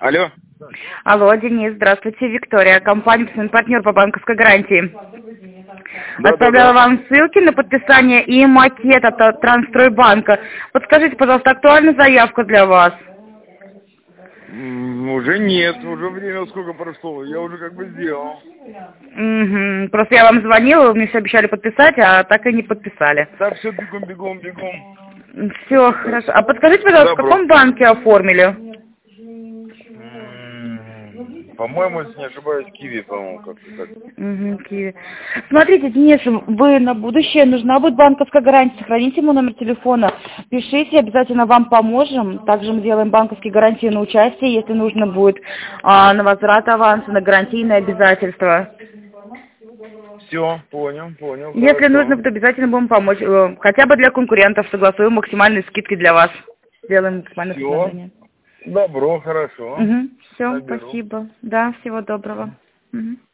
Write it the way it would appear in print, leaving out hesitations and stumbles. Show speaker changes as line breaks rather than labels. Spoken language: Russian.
Алло.
Алло, Денис, здравствуйте, Виктория, компания партнер по банковской гарантии. Оставляла вам ссылки на подписание и макет от Трансстройбанка. Подскажите, пожалуйста, актуальна заявка для вас?
Уже нет, уже время сколько прошло, я уже как бы сделал.
Угу. Просто я вам звонила, вы мне все обещали подписать, а так и не подписали.
Так, все, бегом.
Все, хорошо. А подскажите, пожалуйста, в каком банке оформили?
По-моему, если не ошибаюсь, Киви, по-моему, как-то так.
Киви. Смотрите, Денис, вы на будущее, нужна будет банковская гарантия, сохраните мой номер телефона, пишите, обязательно вам поможем. Также мы делаем банковские гарантии на участие, если нужно будет на возврат аванса, на гарантийные обязательства.
Все, понял.
Если
хорошо.
нужно, то обязательно будем помочь. Хотя бы для конкурентов согласуем максимальные скидки для вас. Сделаем максимальное предложение.
Добро, хорошо.
Все,
Наберу.
спасибо. Да, всего доброго.